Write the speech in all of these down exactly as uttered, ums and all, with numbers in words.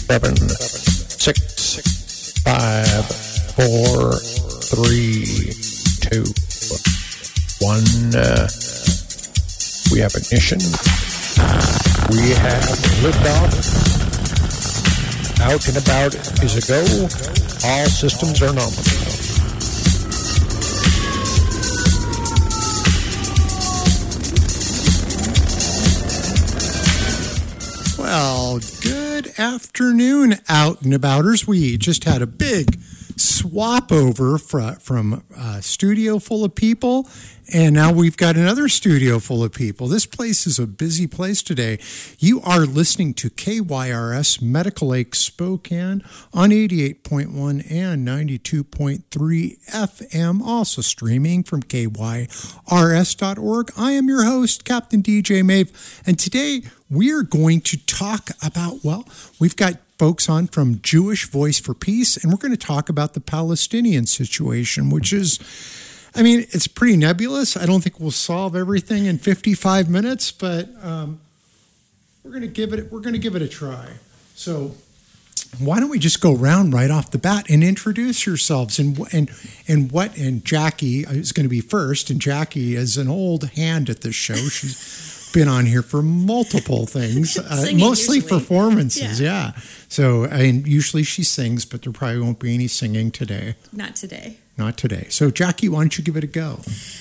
seven, six, five, four, three, two, one. Uh, we have ignition. We have liftoff. Out and about is a go. All systems are nominal. Well, good afternoon, out and abouters. We just had a big swap over from, from a studio full of people, and now we've got another studio full of people. This place is a busy place today. You are listening to K Y R S Medical Lake Spokane on eighty-eight point one and ninety-two point three F M, also streaming from K Y R S dot org. I am your host, Captain D J Mave, and today we are going to talk about, well, we've got folks on from Jewish Voice for Peace, and we're going to talk about the Palestinian situation, which is, I mean, it's pretty nebulous. I don't think we'll solve everything in fifty-five minutes, but um, we're going to give it. We're going to give it a try. So, why don't we just go around right off the bat and introduce yourselves and and and what? And Jackie is going to be first, and Jackie is an old hand at this show. She's been on here for multiple things, uh, mostly usually. performances. Yeah. yeah. So, I mean, usually she sings, but there probably won't be any singing today. Not today. Not today. So, Jackie, why don't you give it a go?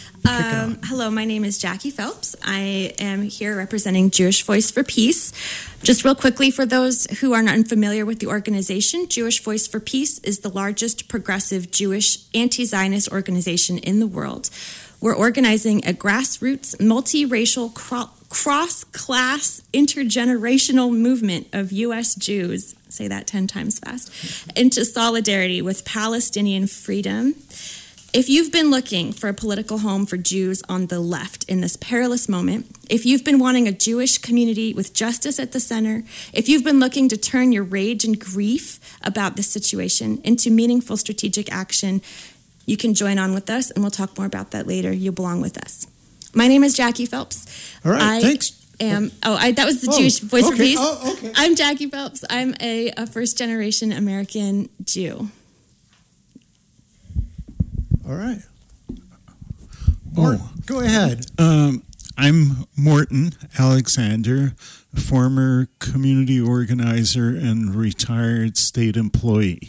Um, hello, my name is Jackie Phelps. I am here representing Jewish Voice for Peace. Just real quickly, for those who are not unfamiliar with the organization, Jewish Voice for Peace is the largest progressive Jewish anti-Zionist organization in the world. We're organizing a grassroots, multiracial, cro- cross-class, intergenerational movement of U S Jews, say that ten times fast, into solidarity with Palestinian freedom. If you've been looking for a political home for Jews on the left in this perilous moment, if you've been wanting a Jewish community with justice at the center, if you've been looking to turn your rage and grief about this situation into meaningful strategic action, you can join on with us, and we'll talk more about that later. You belong with us. My name is Jackie Phelps. All right, I thanks. Am, oh, I, that was the oh, Jewish Voice okay. for Peace. Oh, okay. I'm Jackie Phelps. I'm a, a first-generation American Jew. All right. Mort, oh, go ahead. Um, I'm Morton Alexander, former community organizer and retired state employee.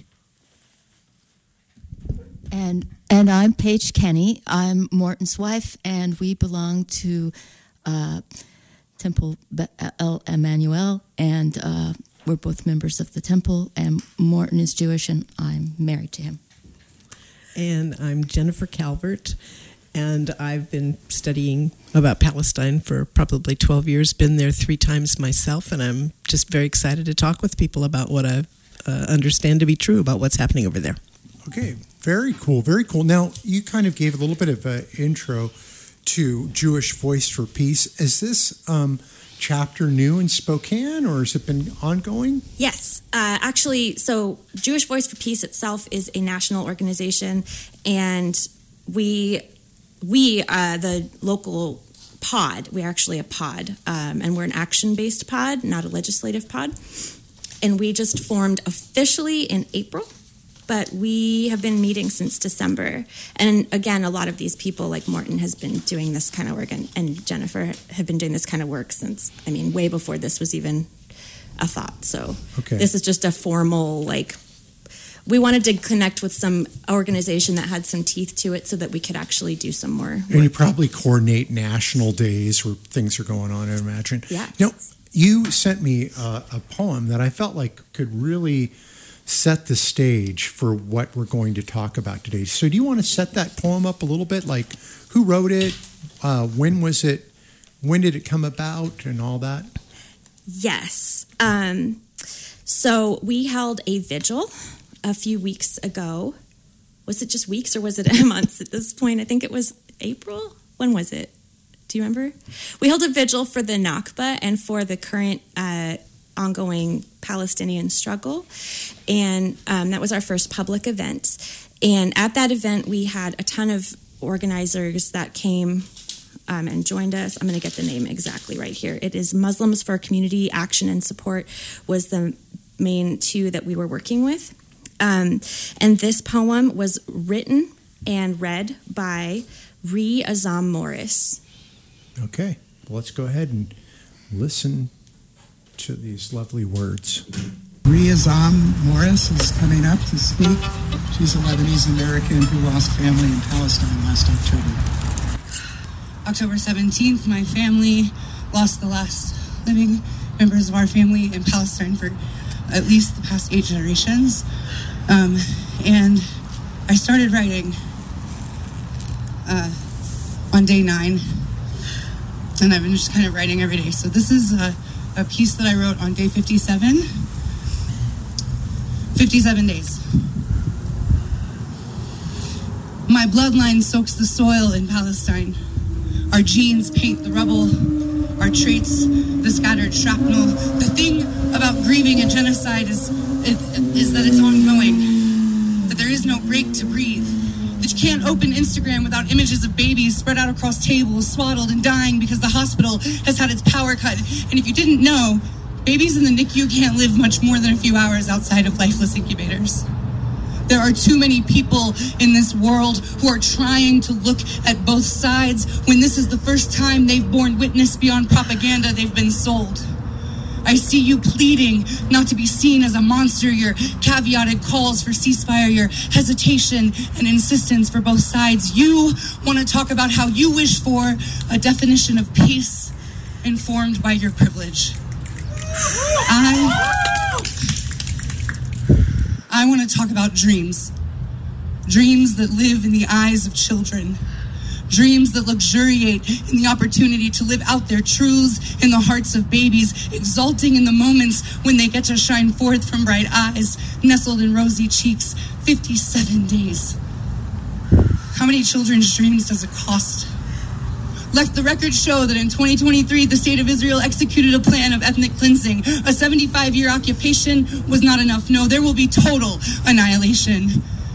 And and I'm Paige Kenny. I'm Morton's wife, and we belong to uh, Temple El Emmanuel, and uh, we're both members of the temple, and Morton is Jewish, and I'm married to him. And I'm Jennifer Calvert, and I've been studying about Palestine for probably twelve years, been there three times myself, and I'm just very excited to talk with people about what I uh, understand to be true about what's happening over there. Okay, very cool, very cool. Now, you kind of gave a little bit of an intro to Jewish Voice for Peace. Is this um, chapter new in Spokane, or has it been ongoing? Yes, uh, actually, so Jewish Voice for Peace itself is a national organization, and we, we uh, the local pod, we're actually a pod, um, and we're an action-based pod, not a legislative pod, and we just formed officially in April. But we have been meeting since December. And again, a lot of these people, like Morton, has been doing this kind of work, and, and Jennifer have been doing this kind of work since, I mean, way before this was even a thought. So okay. This is just a formal, like, we wanted to connect with some organization that had some teeth to it so that we could actually do some more work. And you probably coordinate national days where things are going on, I imagine. Yeah. Now, you sent me a, a poem that I felt like could really set the stage for what we're going to talk about today. So do you want to set that poem up a little bit? Like, who wrote it? Uh, when was it? When did it come about and all that? Yes. Um, so we held a vigil a few weeks ago. Was it just weeks or was it months at this point? I think it was April. When was it? Do you remember? We held a vigil for the Nakba and for the current uh, ongoing Palestinian struggle. And um, that was our first public event. And at that event, we had a ton of organizers that came um, and joined us. I'm going to get the name exactly right here. It is Muslims for Community Action and Support was the main two that we were working with. Um, and this poem was written and read by Ree Azam Morris. Okay, well, let's go ahead and listen to these lovely words. Ree Azam Morris is coming up to speak. She's a Lebanese American who lost family in Palestine last October. October seventeenth, my family lost the last living members of our family in Palestine for at least the past eight generations. Um, and I started writing uh, on day nine, and I've been just kind of writing every day. So this is a, a piece that I wrote on day fifty-seven. fifty-seven days. My bloodline soaks the soil in Palestine. Our genes paint the rubble. Our traits, the scattered shrapnel. The thing about grieving a genocide is, it, is that it's ongoing. That there is no break to breathe. That you can't open Instagram without images of babies spread out across tables, swaddled and dying because the hospital has had its power cut. And if you didn't know, babies in the N I C U can't live much more than a few hours outside of lifeless incubators. There are too many people in this world who are trying to look at both sides when this is the first time they've borne witness beyond propaganda they've been sold. I see you pleading not to be seen as a monster, your caveated calls for ceasefire, your hesitation and insistence for both sides. You want to talk about how you wish for a definition of peace informed by your privilege. I... I want to talk about dreams. Dreams that live in the eyes of children. Dreams that luxuriate in the opportunity to live out their truths in the hearts of babies, exulting in the moments when they get to shine forth from bright eyes, nestled in rosy cheeks. fifty-seven days. How many children's dreams does it cost? Let the record show that in twenty twenty-three, the state of Israel executed a plan of ethnic cleansing. A seventy-five year occupation was not enough. No, there will be total annihilation.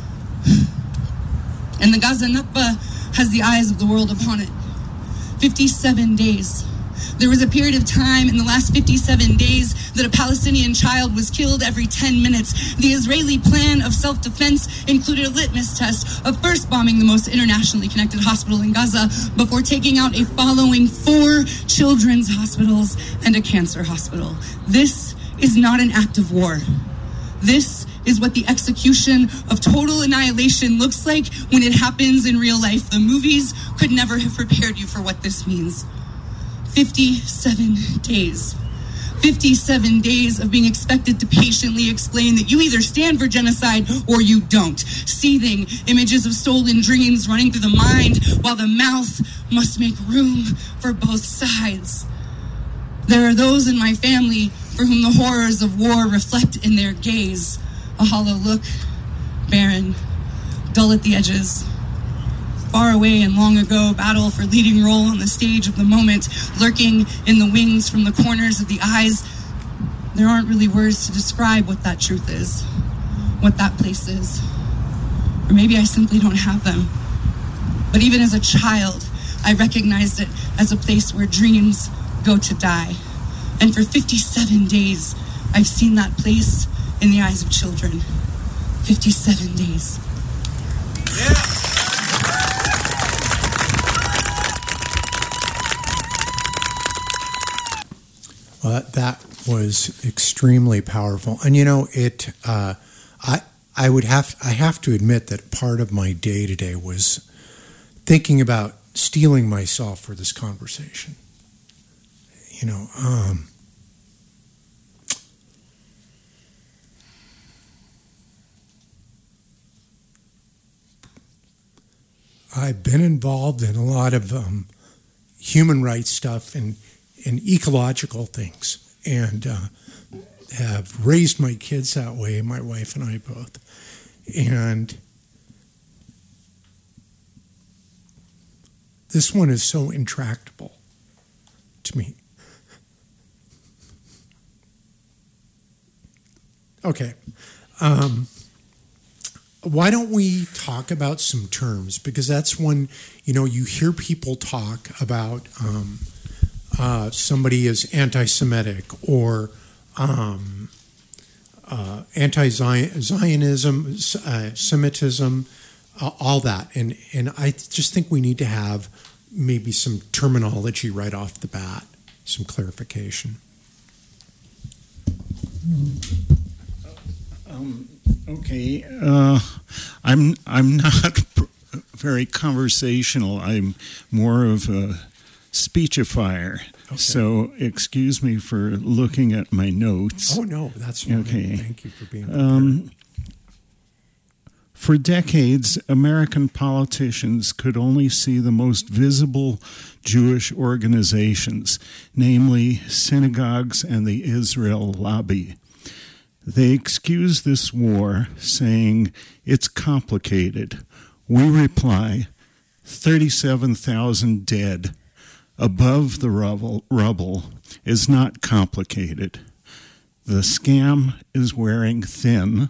And the Gaza Nakba has the eyes of the world upon it. fifty-seven days. There was a period of time in the last fifty-seven days that a Palestinian child was killed every ten minutes. The Israeli plan of self-defense included a litmus test of first bombing the most internationally connected hospital in Gaza before taking out a following four children's hospitals and a cancer hospital. This is not an act of war. This is what the execution of total annihilation looks like when it happens in real life. The movies could never have prepared you for what this means. fifty-seven days. fifty-seven days of being expected to patiently explain that you either stand for genocide or you don't. Seething images of stolen dreams running through the mind while the mouth must make room for both sides. There are those in my family for whom the horrors of war reflect in their gaze. A hollow look, barren, dull at the edges. Far away and long ago, battle for leading role on the stage of the moment, lurking in the wings from the corners of the eyes. There aren't really words to describe what that truth is, what that place is. Or maybe I simply don't have them. But even as a child, I recognized it as a place where dreams go to die. And for fifty-seven days, I've seen that place in the eyes of children. fifty-seven days. Yeah. Well, that, that was extremely powerful, and you know, it. Uh, I I would have I have to admit that part of my day today was thinking about steeling myself for this conversation. You know, um, I've been involved in a lot of um, human rights stuff and. and ecological things, and uh, have raised my kids that way, my wife and I both. And this one is so intractable to me. Okay. Um, why don't we talk about some terms? Because that's when, you know, you hear people talk about um, Uh, somebody is anti-Semitic or um, uh, anti-Zionism, uh, Semitism, uh, all that. And, and I just think we need to have maybe some terminology right off the bat, some clarification. Um, okay, uh, I'm I'm not very conversational. I'm more of a speechifier. Okay. So excuse me for looking at my notes. Oh no, that's fine. Okay. Thank you for being prepared. Um, For decades, American politicians could only see the most visible Jewish organizations, namely synagogues and the Israel lobby. They excuse this war, saying it's complicated. We reply, thirty-seven thousand dead above the rubble, rubble is not complicated. The scam is wearing thin.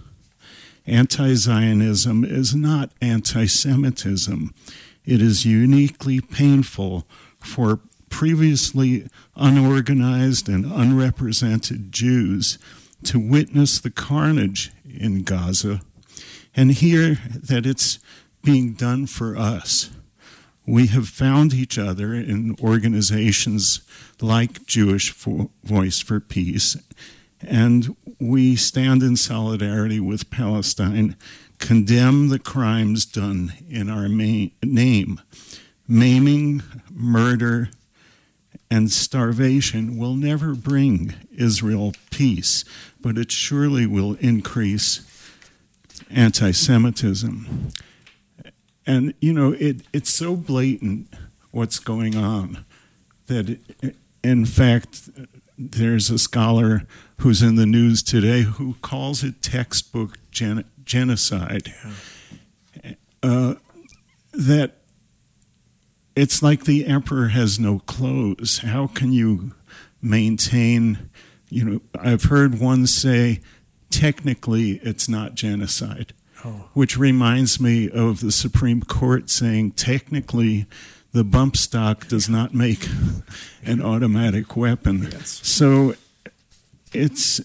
Anti-Zionism is not anti-Semitism. It is uniquely painful for previously unorganized and unrepresented Jews to witness the carnage in Gaza and hear that it's being done for us. We have found each other in organizations like Jewish Voice for Peace, and we stand in solidarity with Palestine, condemn the crimes done in our main name. Maiming, murder, and starvation will never bring Israel peace, but it surely will increase anti-Semitism. And, you know, it, it's so blatant what's going on that, it, in fact, there's a scholar who's in the news today who calls it textbook gen- genocide. Yeah. Uh, that it's like the emperor has no clothes. How can you maintain, you know, I've heard one say, technically it's not genocide, oh. which reminds me of the Supreme Court saying, technically the bump stock does not make an automatic weapon. Yes. So it's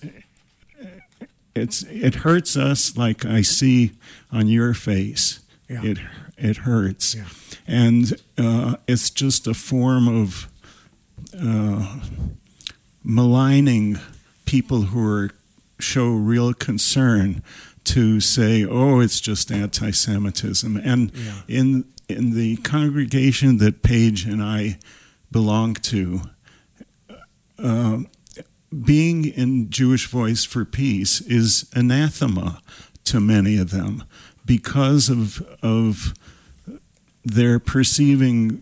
it's it hurts us like I see on your face. Yeah. It it hurts, yeah. and uh, it's just a form of uh, maligning people who are show real concern to say, oh, it's just anti-Semitism, and yeah. in in the congregation that Paige and I belong to, uh, being in Jewish Voice for Peace is anathema to many of them because of of their perceiving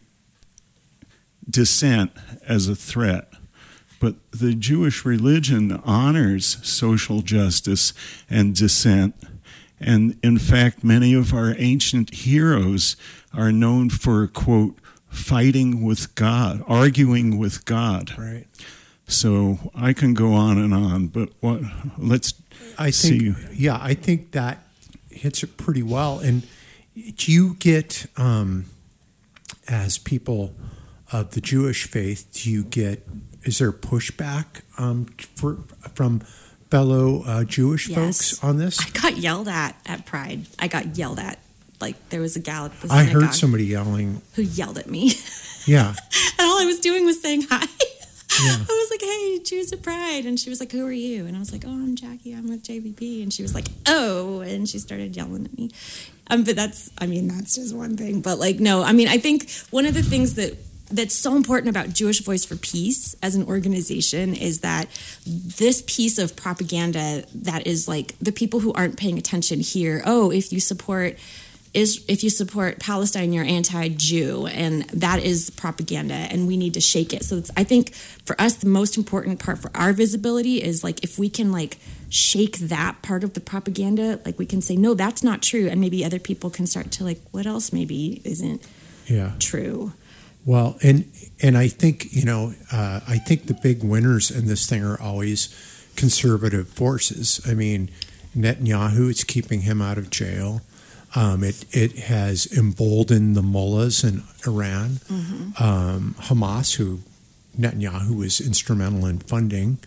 dissent as a threat. But the Jewish religion honors social justice and dissent. And in fact, many of our ancient heroes are known for, quote, fighting with God, arguing with God. Right. So I can go on and on, but what? Let's I see. think, yeah, I think that hits it pretty well. And do you get, um, as people of the Jewish faith, do you get, is there pushback um, for, from fellow uh, Jewish Yes. folks on this? I got yelled at at Pride. I got yelled at. Like, there was a gal at the I synagogue heard somebody yelling. who yelled at me. Yeah. And all I was doing was saying hi. Yeah. I was like, hey, Jews of Pride. And she was like, who are you? And I was like, oh, I'm Jackie. I'm with J V P. And she was like, oh. And she started yelling at me. Um, but that's, I mean, that's just one thing. But, like, no, I mean, I think one of the things that that's so important about Jewish Voice for Peace as an organization is that this piece of propaganda that is like the people who aren't paying attention here, oh, if you support is if you support Palestine, you're anti-Jew, and that is propaganda, and we need to shake it. So it's, I think for us, the most important part for our visibility is like if we can like shake that part of the propaganda, like we can say, no, that's not true, and maybe other people can start to like, what else maybe isn't Yeah. true. Well, and and I think, you know, uh, I think the big winners in this thing are always conservative forces. I mean, Netanyahu, it's keeping him out of jail. Um, it it has emboldened the mullahs in Iran. Mm-hmm. Um, Hamas, who Netanyahu was instrumental in funding,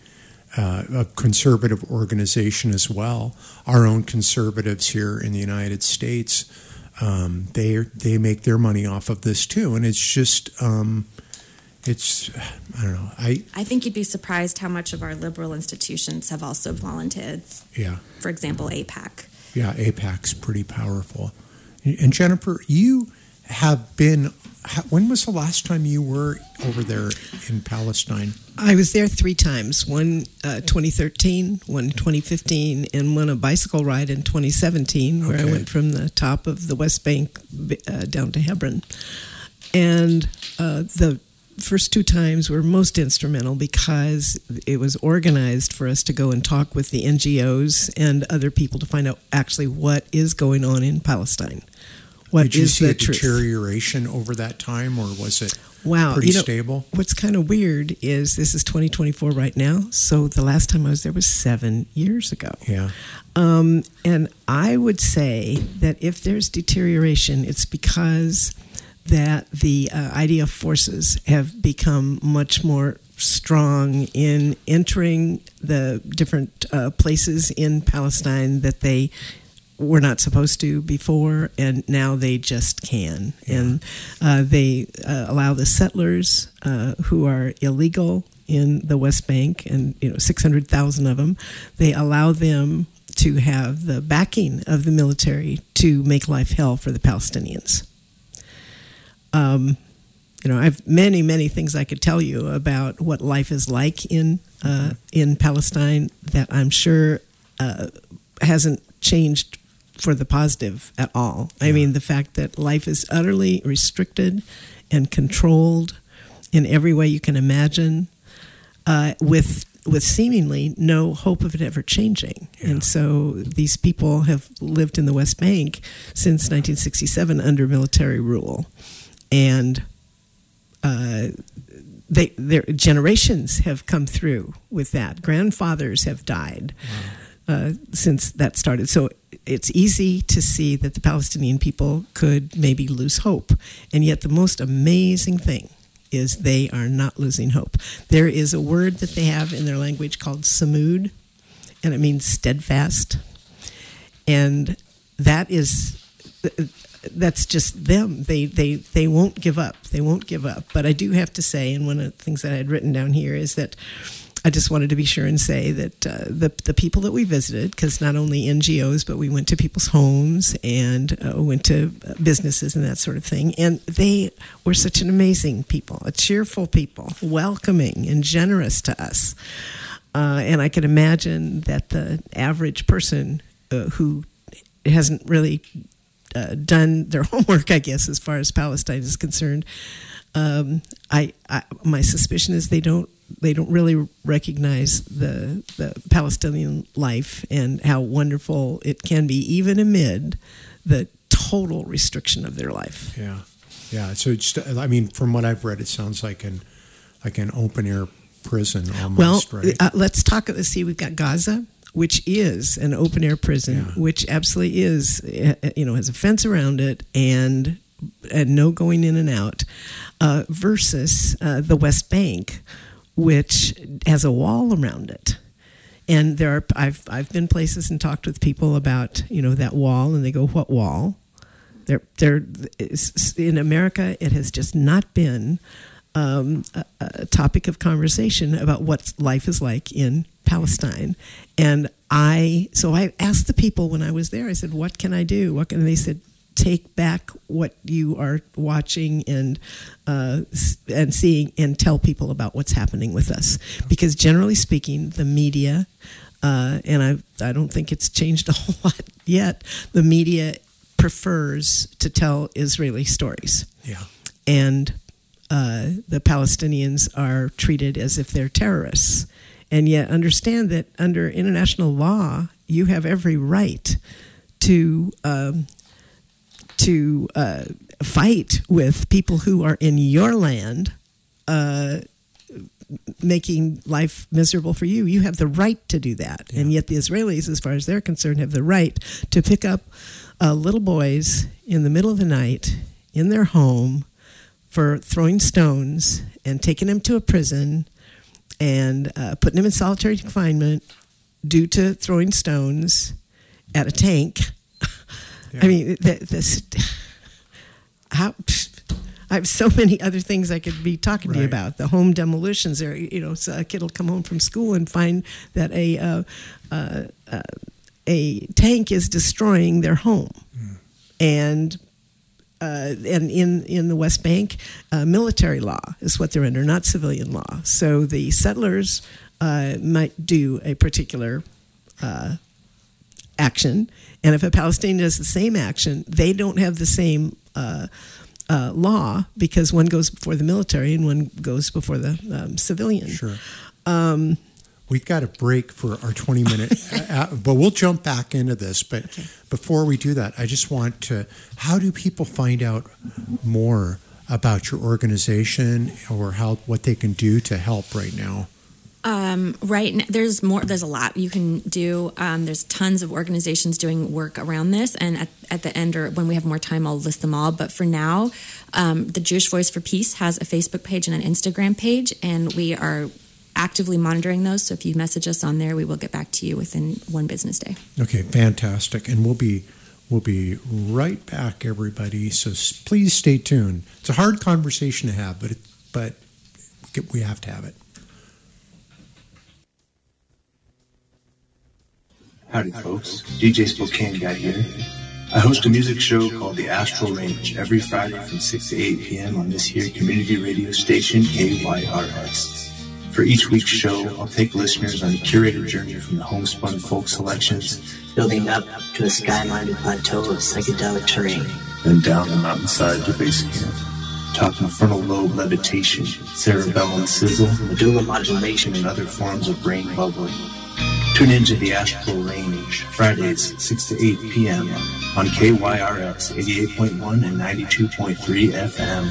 uh, a conservative organization as well. Our own conservatives here in the United States, um, they they make their money off of this too, and it's just um, it's I don't know. I I think you'd be surprised how much of our liberal institutions have also volunteered. Yeah. For example, AIPAC. Yeah, AIPAC's pretty powerful. And Jennifer, you have been. When was the last time you were over there in Palestine? I was there three times. One uh, twenty thirteen, one twenty fifteen, and one a bicycle ride in twenty seventeen, where Okay. I went from the top of the West Bank uh, down to Hebron. And uh, the first two times were most instrumental because it was organized for us to go and talk with the N G Os and other people to find out actually what is going on in Palestine. What Did you is see the a truth? deterioration over that time, or was it Wow, pretty you know, stable? What's kind of weird is this is twenty twenty-four right now, so the last time I was there was seven years ago. Yeah. Um, and I would say that if there's deterioration, it's because that the uh, I D F forces have become much more strong in entering the different uh, places in Palestine that they were not supposed to before, and now they just can. Yeah. And uh, they uh, allow the settlers uh, who are illegal in the West Bank, and you know, six hundred thousand of them, they allow them to have the backing of the military to make life hell for the Palestinians. Um, you know, I have many, many things I could tell you about what life is like in uh, in Palestine that I'm sure uh, hasn't changed for the positive at all. I mean, the fact that life is utterly restricted and controlled in every way you can imagine, uh, with with seemingly no hope of it ever changing. Yeah. And so these people have lived in the West Bank since nineteen sixty-seven under military rule, and uh, they their generations have come through with that. Grandfathers have died. Wow. Uh, since that started. So it's easy to see that the Palestinian people could maybe lose hope. And yet the most amazing thing is they are not losing hope. There is a word that they have in their language called samud, and it means steadfast. And that is, that's just them. They, they, they won't give up. They won't give up. But I do have to say, and one of the things that I had written down here is that I just wanted to be sure and say that uh, the the people that we visited, because not only N G Os, but we went to people's homes and uh, went to businesses and that sort of thing, and they were such an amazing people, a cheerful people, welcoming and generous to us. Uh, and I can imagine that the average person uh, who hasn't really uh, done their homework, I guess, as far as Palestine is concerned, um, I, I my suspicion is they don't. They don't really recognize the the Palestinian life and how wonderful it can be, even amid the total restriction of their life. Yeah, yeah. So it's, I mean, from what I've read, it sounds like an like an open air prison almost. Well, right? uh, let's talk. Let's see. We've got Gaza, which is an open air prison, Yeah. which absolutely is. uh, You know, has a fence around it and and no going in and out, uh, versus uh, the West Bank, which has a wall around it. And there are, I've I've been places and talked with people about, you know, that wall, and they go, what wall? There, there, in America, it has just not been um, a, a topic of conversation about what life is like in Palestine. And I, so I asked the people when I was there, I said, what can I do? What can, and they said, take back what you are watching and uh, and seeing, and tell people about what's happening with us. Because generally speaking, the media, uh, and I I don't think it's changed a whole lot yet, the media prefers to tell Israeli stories. Yeah. And uh, the Palestinians are treated as if they're terrorists. And yet understand that under international law, you have every right to... Um, to uh, fight with people who are in your land, uh, making life miserable for you. You have the right to do that. Yeah. And yet the Israelis, as far as they're concerned, have the right to pick up uh, little boys in the middle of the night in their home for throwing stones and taking them to a prison and uh, putting him in solitary confinement due to throwing stones at a tank. Yeah. I mean, th- this. How? I have so many other things I could be talking right. to you about. The home demolitions. There, you know, so a kid will come home from school and find that a uh, uh, uh, a tank is destroying their home, mm. and uh, and in in the West Bank, uh, military law is what they're under, not civilian law. So the settlers uh, might do a particular uh, action, and if a Palestinian does the same action, they don't have the same Uh, Uh, law, because one goes before the military and one goes before the um, civilian. Sure. Um, We've got a break for our twenty minute, uh, but we'll jump back into this. But okay. Before we do that, I just want to, how do people find out more about your organization or how what they can do to help right now? Um, right now, there's more. There's a lot you can do. Um, there's tons of organizations doing work around this, and at, at the end, or when we have more time, I'll list them all. But for now, um, the Jewish Voice for Peace has a Facebook page and an Instagram page, and we are actively monitoring those. So if you message us on there, we will get back to you within one business day. Okay, fantastic, and we'll be we'll be right back, everybody. So please stay tuned. It's a hard conversation to have, but it, but we have to have it. Howdy folks, D J Spokane Guy here. I host a music show called The Astral Range every Friday from six to eight p.m. on this here community radio station K Y R S. For each week's show, I'll take listeners on a curated journey from the homespun folk selections, building up to a sky-minded plateau of psychedelic terrain, then down the mountainside to base camp. Talking frontal lobe levitation, cerebellum sizzle, medulla modulation, and other forms of brain bubbling. Tune in to the Astral Range, Fridays, six to eight p.m. on K Y R S eighty-eight point one and ninety-two point three F M.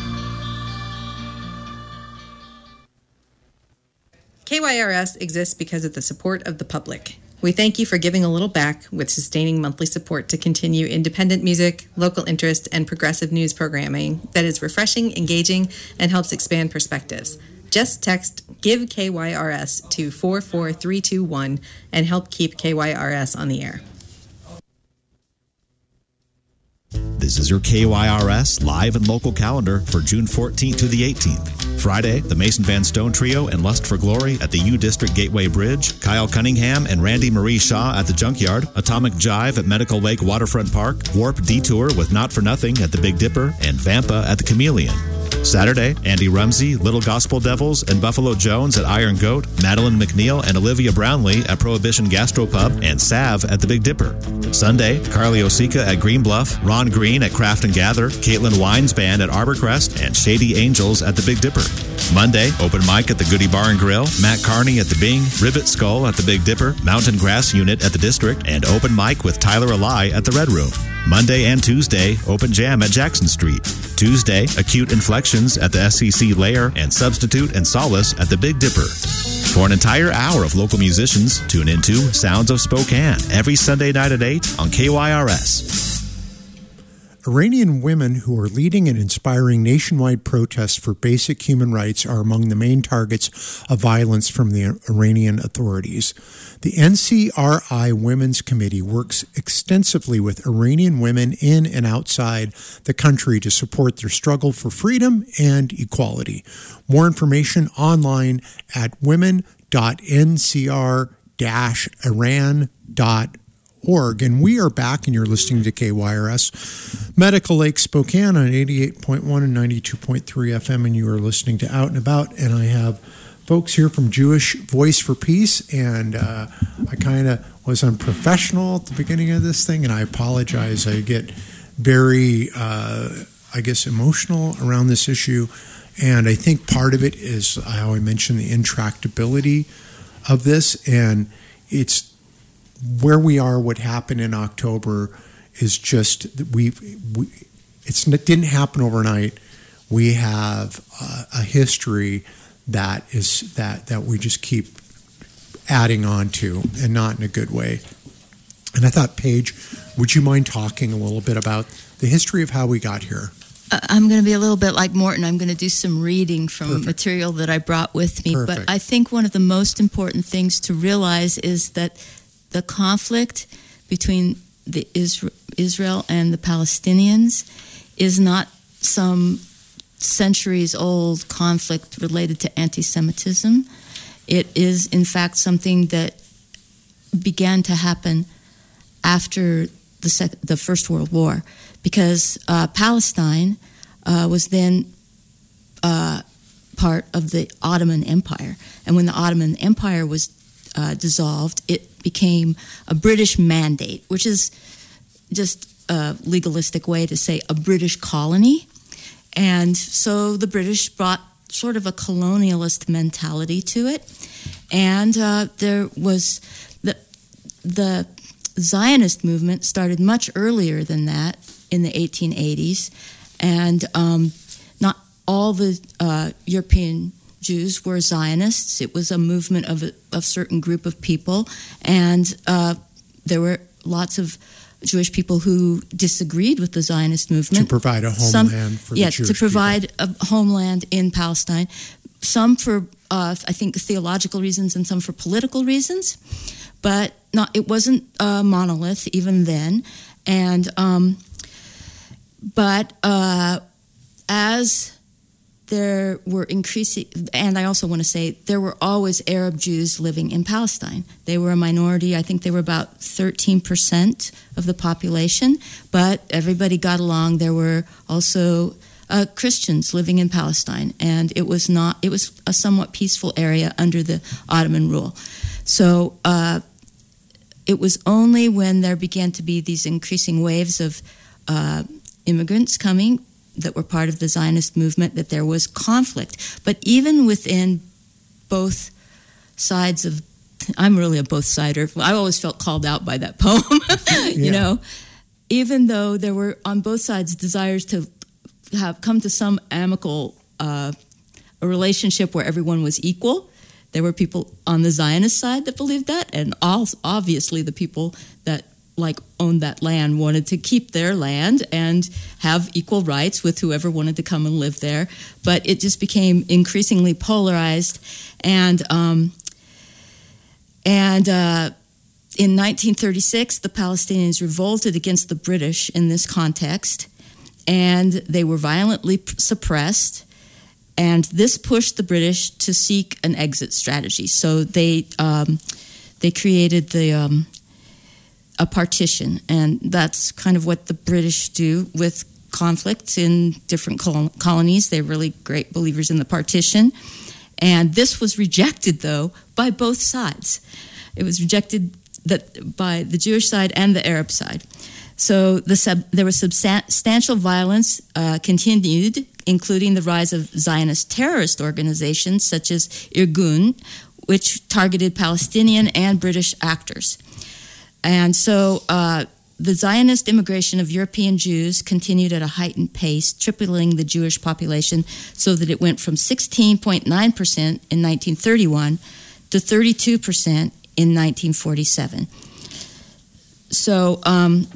K Y R S exists because of the support of the public. We thank you for giving a little back with sustaining monthly support to continue independent music, local interest, and progressive news programming that is refreshing, engaging, and helps expand perspectives. Just text Give K Y R S to four four three two one and help keep K Y R S on the air. This is your K Y R S live and local calendar for June fourteenth to the eighteenth. Friday, the Mason Van Stone Trio and Lust for Glory at the U District Gateway Bridge, Kyle Cunningham and Randy Marie Shaw at the Junkyard, Atomic Jive at Medical Lake Waterfront Park, Warp Detour with Not For Nothing at the Big Dipper, and Vampa at the Chameleon. Saturday, Andy Rumsey, Little Gospel Devils, and Buffalo Jones at Iron Goat, Madeline McNeil and Olivia Brownlee at Prohibition Gastropub, and Sav at the Big Dipper. Sunday, Carly Osika at Green Bluff, Ron Green at Craft and Gather, Caitlin Wines Band at Arborcrest, and Shady Angels at the Big Dipper. Monday, open mic at the Goody Bar and Grill, Matt Carney at the Bing, Rivet Skull at the Big Dipper, Mountain Grass Unit at the District, and open mic with Tyler Alai at the Red Room. Monday and Tuesday, open jam at Jackson Street. Tuesday, Acute Inflections at the S C C Lair, and Substitute and Solace at the Big Dipper. For an entire hour of local musicians, tune into Sounds of Spokane every Sunday night at eight on K Y R S. Iranian women who are leading and inspiring nationwide protests for basic human rights are among the main targets of violence from the Iranian authorities. The N C R I Women's Committee works extensively with Iranian women in and outside the country to support their struggle for freedom and equality. More information online at women dot n c r dash iran dot org. And we are back, and you're listening to K Y R S Medical Lake Spokane on eighty-eight point one and ninety-two point three F M, and you are listening to Out and About. And I have folks here from Jewish Voice for Peace, and uh, I kind of was unprofessional at the beginning of this thing, and I apologize. I get very, uh, I guess, emotional around this issue, and I think part of it is how I mentioned the intractability of this, and it's where we are. What happened in October is just that we we it's it didn't happen overnight. We have uh, a history that is that that we just keep adding on to, and not in a good way. And I thought, Paige, would you mind talking a little bit about the history of how we got here? Uh, I'm going to be a little bit like Morton. I'm going to do some reading from Perfect. material that I brought with me. Perfect. But I think one of the most important things to realize is that the conflict between the Isra- Israel and the Palestinians is not some centuries-old conflict related to anti-Semitism. It is, in fact, something that began to happen after the, sec- the First World War, because uh, Palestine uh, was then uh, part of the Ottoman Empire. And when the Ottoman Empire was uh, dissolved, it became a British mandate, which is just a legalistic way to say a British colony. And so the British brought sort of a colonialist mentality to it. And uh, there was the the Zionist movement started much earlier than that, in the eighteen eighties, and um, not all the uh, European Jews were Zionists. It was a movement of a of certain group of people, and uh, there were lots of Jewish people who disagreed with the Zionist movement. To provide a homeland Some, for the yeah, Jewish to provide people. a homeland in Palestine. Some for, uh, I think, theological reasons, and some for political reasons. But not, it wasn't a monolith even then. And um, but uh, as there were increasing, and I also want to say there were always Arab Jews living in Palestine. They were a minority. I think they were about thirteen percent of the population, but everybody got along. There were also uh, Christians living in Palestine, and it was not. It was a somewhat peaceful area under the Ottoman rule. So uh, it was only when there began to be these increasing waves of uh, immigrants coming that were part of the Zionist movement that there was conflict. But even within both sides of, I'm really a both-sider. I always felt called out by that poem, you Yeah. know. Even though there were on both sides desires to have come to some amicable uh, a relationship where everyone was equal, there were people on the Zionist side that believed that, and all, obviously the people that like owned that land wanted to keep their land and have equal rights with whoever wanted to come and live there. But it just became increasingly polarized, and um, and uh, in nineteen thirty-six, the Palestinians revolted against the British in this context, and they were violently suppressed. And this pushed the British to seek an exit strategy. So they um, they created the um, a partition, and that's kind of what the British do with conflicts in different col- colonies. They're really great believers in the partition. And this was rejected, though, by both sides. It was rejected that by the Jewish side and the Arab side. So the sub, there was substantial violence uh, continued, including the rise of Zionist terrorist organizations such as Irgun, which targeted Palestinian and British actors. And so uh, the Zionist immigration of European Jews continued at a heightened pace, tripling the Jewish population so that it went from sixteen point nine percent in nineteen thirty-one to thirty-two percent in nineteen forty-seven. So um,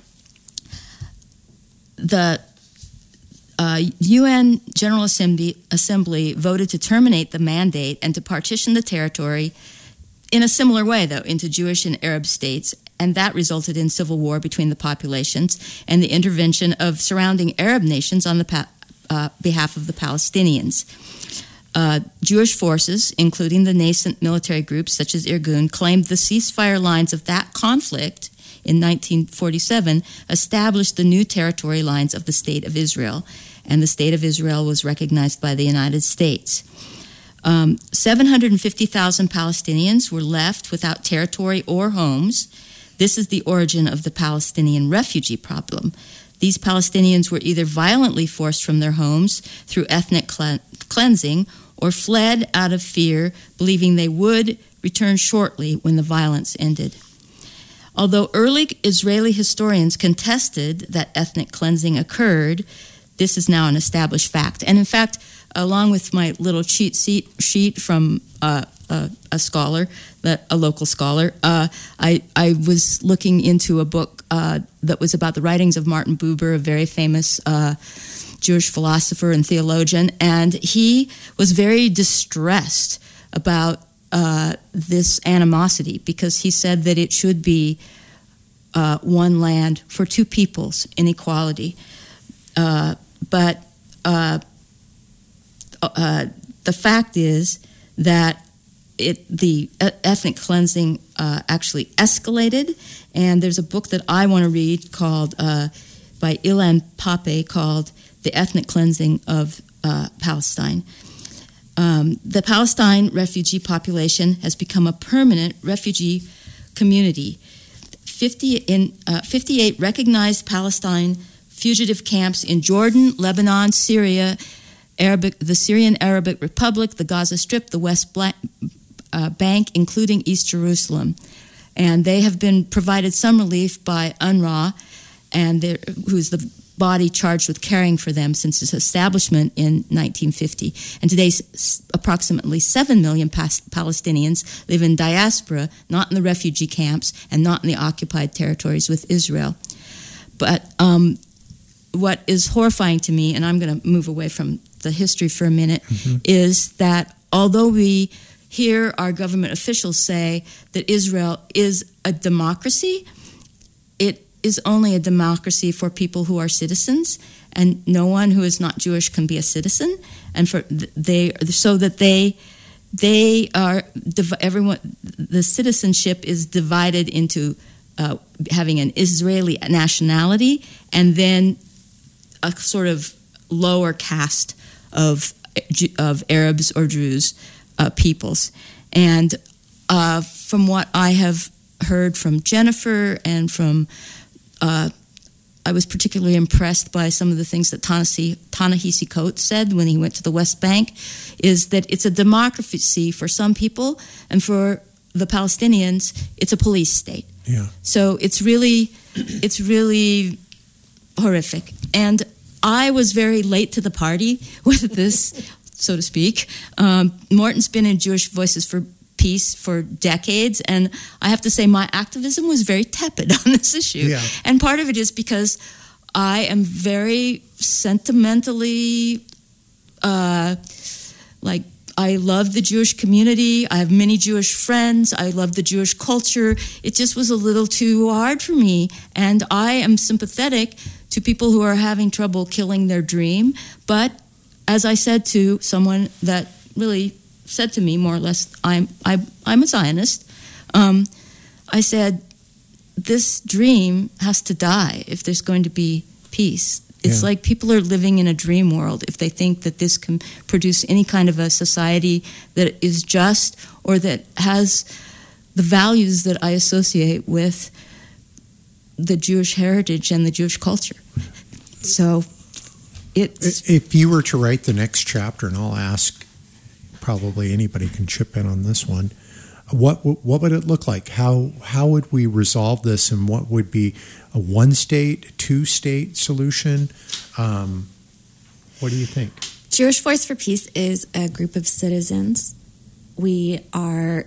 the uh, U N General Assembly, Assembly voted to terminate the mandate and to partition the territory in a similar way, though, into Jewish and Arab states, and that resulted in civil war between the populations and the intervention of surrounding Arab nations on the pa- uh, behalf of the Palestinians. Uh, Jewish forces, including the nascent military groups such as Irgun, claimed the ceasefire lines of that conflict in nineteen forty-seven established the new territory lines of the State of Israel, and the State of Israel was recognized by the United States. Um, seven hundred fifty thousand Palestinians were left without territory or homes. This is the origin of the Palestinian refugee problem. These Palestinians were either violently forced from their homes through ethnic cle- cleansing or fled out of fear, believing they would return shortly when the violence ended. Although early Israeli historians contested that ethnic cleansing occurred, this is now an established fact. And in fact, along with my little cheat sheet from uh, a, a scholar, that a local scholar, uh, I, I was looking into a book uh, that was about the writings of Martin Buber, a very famous uh, Jewish philosopher and theologian, and he was very distressed about uh, this animosity because he said that it should be uh, one land for two peoples in equality. Uh, but uh, uh, the fact is that it the ethnic cleansing uh, actually escalated, and there's a book that I want to read called uh, by Ilan Pappé called "The Ethnic Cleansing of uh, Palestine." Um, the Palestine refugee population has become a permanent refugee community. fifty in uh, fifty-eight recognized Palestine fugitive camps in Jordan, Lebanon, Syria, Arabic, the Syrian Arabic Republic, the Gaza Strip, the West Bla- uh, Bank, including East Jerusalem. And they have been provided some relief by UNRWA, and who's the body charged with caring for them since its establishment in nineteen fifty. And today, approximately seven million Palestinians live in diaspora, not in the refugee camps and not in the occupied territories with Israel. But um, what is horrifying to me, and I'm going to move away from the history for a minute, mm-hmm. is that although we hear our government officials say that Israel is a democracy, it is only a democracy for people who are citizens, and no one who is not Jewish can be a citizen. And for they, so that they, they are everyone. The citizenship is divided into uh, having an Israeli nationality and then a sort of lower caste of of Arabs or Druze uh, peoples. And uh, from what I have heard from Jennifer and from Uh, I was particularly impressed by some of the things that Ta-Nehisi Coates said when he went to the West Bank, is that it's a democracy for some people, and for the Palestinians, it's a police state. Yeah. So it's really, it's really horrific. And I was very late to the party with this, so to speak. Um, Morton's been in Jewish Voices for Peace for decades, and I have to say my activism was very tepid on this issue. Yeah. And part of it is because I am very sentimentally uh, like I love the Jewish community. I have many Jewish friends. I love the Jewish culture. It just was a little too hard for me, and I am sympathetic to people who are having trouble killing their dream. But as I said to someone that really said to me more or less, I'm I, I'm a Zionist. Um, I said, this dream has to die if there's going to be peace. It's yeah. like people are living in a dream world if they think that this can produce any kind of a society that is just or that has the values that I associate with the Jewish heritage and the Jewish culture. So it's... If you were to write the next chapter, and I'll ask, probably anybody can chip in on this one, what what would it look like? How how would we resolve this, and what would be a one-state, two-state solution? Um, what do you think? Jewish Voice for Peace is a group of citizens. We are,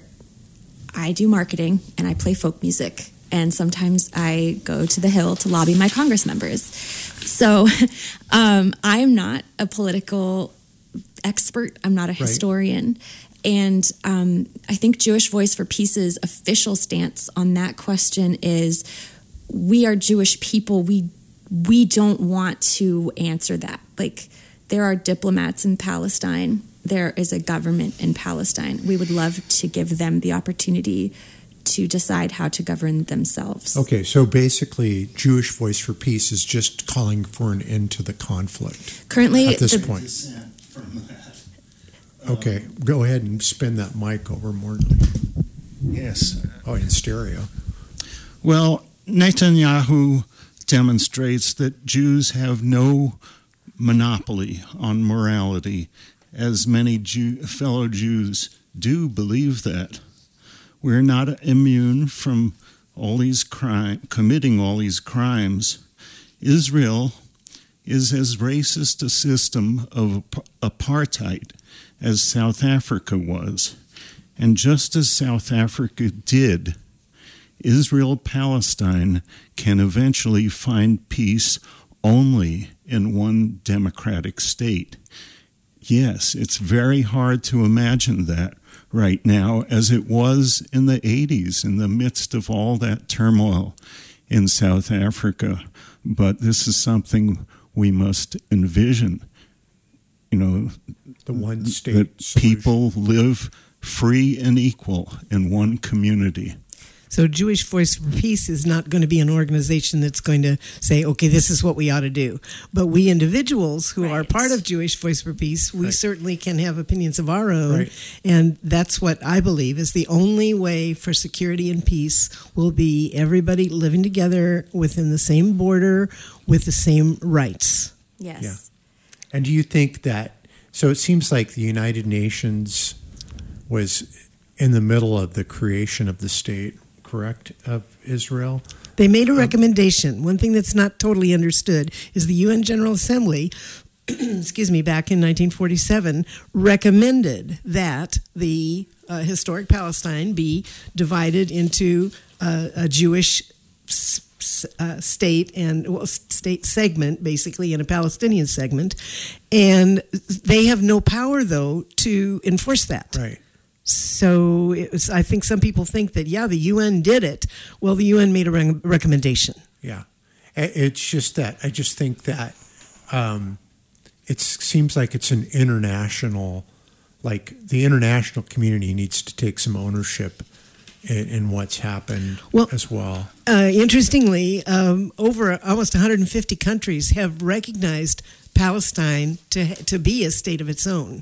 I do marketing, and I play folk music, and sometimes I go to the Hill to lobby my Congress members. So um, I am not a political expert. I'm not a historian. Right. And um, I think Jewish Voice for Peace's official stance on that question is, we are Jewish people. We we don't want to answer that. Like, there are diplomats in Palestine. There is a government in Palestine. We would love to give them the opportunity to decide how to govern themselves. Okay, so basically, Jewish Voice for Peace is just calling for an end to the conflict. Currently, at this the, point. Okay, go ahead and spin that mic over more. Yes. Oh, in stereo. Well, Netanyahu demonstrates that Jews have no monopoly on morality, as many Jew, fellow Jews do believe that. We're not immune from all these crime, committing all these crimes. Israel is as racist a system of apartheid as South Africa was. And just as South Africa did, Israel-Palestine can eventually find peace only in one democratic state. Yes, it's very hard to imagine that right now, as it was in the eighties, in the midst of all that turmoil in South Africa. But this is something we must envision. You know, the one state that solution. People live free and equal in one community. So Jewish Voice for Peace is not going to be an organization that's going to say, okay, this is what we ought to do. But we individuals who right. are part of Jewish Voice for Peace, we right. certainly can have opinions of our own. Right. And that's what I believe is the only way for security and peace will be everybody living together within the same border with the same rights. Yes. Yeah. And do you think that, so it seems like the United Nations was in the middle of the creation of the state, correct, of Israel? They made a recommendation. One thing that's not totally understood is the U N General Assembly, excuse me, back in nineteen forty-seven, recommended that the uh, historic Palestine be divided into uh, a Jewish s- uh, state and well, state segment, basically, and a Palestinian segment. And they have no power, though, to enforce that. Right. So it was, I think some people think that, yeah, the U N did it. Well, the U N made a re- recommendation. Yeah. It's just that, I just think that um, it seems like it's an international, like the international community needs to take some ownership in, in what's happened well, as well. Uh, interestingly, um, over almost one hundred fifty countries have recognized Palestine to to be a state of its own.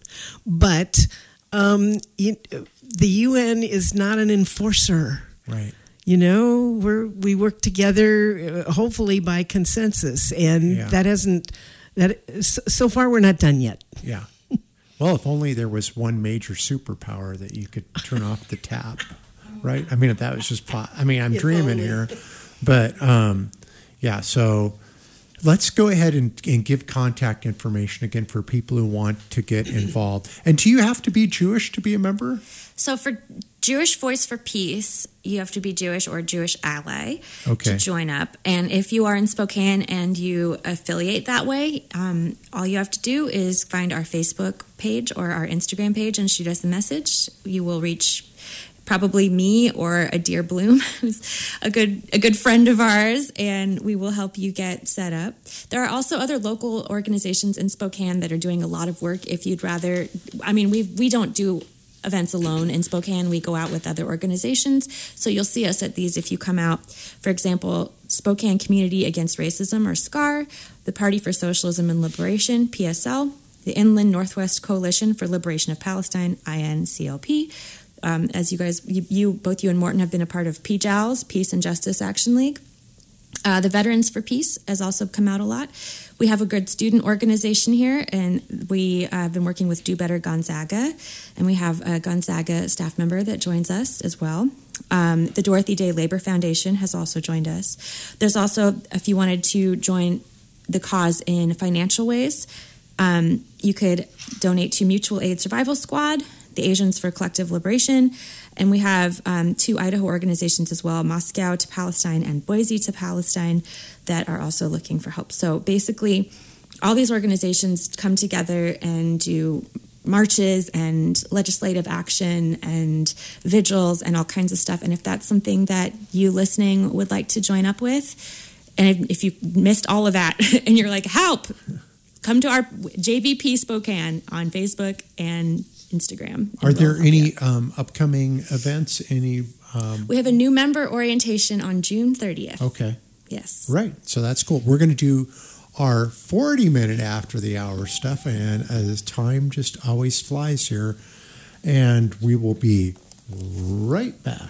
But Um, you, the U N is not an enforcer. Right. You know, we're, we work together, uh, hopefully by consensus, and yeah. that hasn't, that so far we're not done yet. Yeah. Well, if only there was one major superpower that you could turn off the tap, right? I mean, if that was just, pot, I mean, I'm if dreaming only. here, but um, yeah, so let's go ahead and, and give contact information again for people who want to get involved. And do you have to be Jewish to be a member? So for Jewish Voice for Peace, you have to be Jewish or Jewish ally okay. to join up. And if you are in Spokane and you affiliate that way, um, all you have to do is find our Facebook page or our Instagram page and shoot us a message. You will reach probably me or Adir Bloom, who's a good a good friend of ours, and we will help you get set up. There are also other local organizations in Spokane that are doing a lot of work. If you'd rather, I mean, we we don't do events alone in Spokane. We go out with other organizations, so you'll see us at these if you come out. For example, Spokane Community Against Racism, or SCAR, the Party for Socialism and Liberation, P S L, the Inland Northwest Coalition for Liberation of Palestine, I N C L P. Um, as you guys, you, you, both you and Morton have been a part of P J A L S, Peace and Justice Action League. Uh, the Veterans for Peace has also come out a lot. We have a good student organization here, and we uh, have been working with Do Better Gonzaga, and we have a Gonzaga staff member that joins us as well. Um, the Dorothy Day Labor Foundation has also joined us. There's also, if you wanted to join the cause in financial ways, um, you could donate to Mutual Aid Survival Squad, the Asians for Collective Liberation, and we have um, two Idaho organizations as well, Moscow to Palestine and Boise to Palestine, that are also looking for help. So basically, all these organizations come together and do marches and legislative action and vigils and all kinds of stuff. And if that's something that you listening would like to join up with, and if you missed all of that and you're like, help, come to our J V P Spokane on Facebook and Instagram. Are there any um, upcoming events? Any? Um... We have a new member orientation on June thirtieth. Okay. Yes. Right. So that's cool. We're going to do our forty minute after the hour stuff, and as time just always flies here, and we will be right back.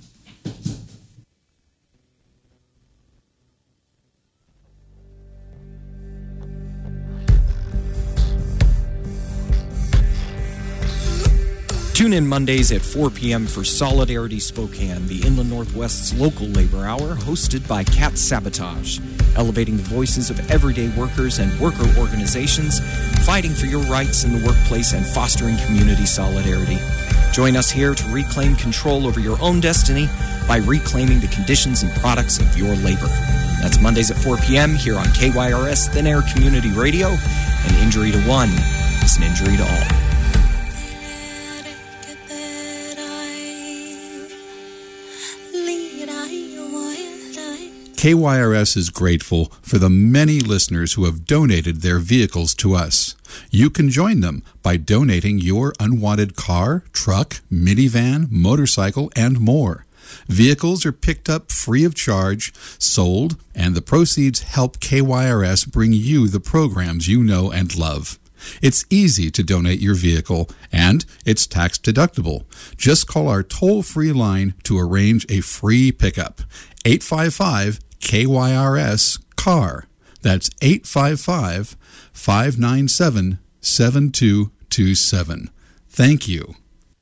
Tune in Mondays at four p.m. for Solidarity Spokane, the Inland Northwest's local labor hour, hosted by Cat Sabotage, elevating the voices of everyday workers and worker organizations, fighting for your rights in the workplace and fostering community solidarity. Join us here to reclaim control over your own destiny by reclaiming the conditions and products of your labor. That's Mondays at four p.m. here on K Y R S Thin Air Community Radio. An injury to one is an injury to all. K Y R S is grateful for the many listeners who have donated their vehicles to us. You can join them by donating your unwanted car, truck, minivan, motorcycle, and more. Vehicles are picked up free of charge, sold, and the proceeds help K Y R S bring you the programs you know and love. It's easy to donate your vehicle, and it's tax deductible. Just call our toll-free line to arrange a free pickup. eight five five K Y R S C A R. That's eight five five, five nine seven, seven two two seven. Thank you.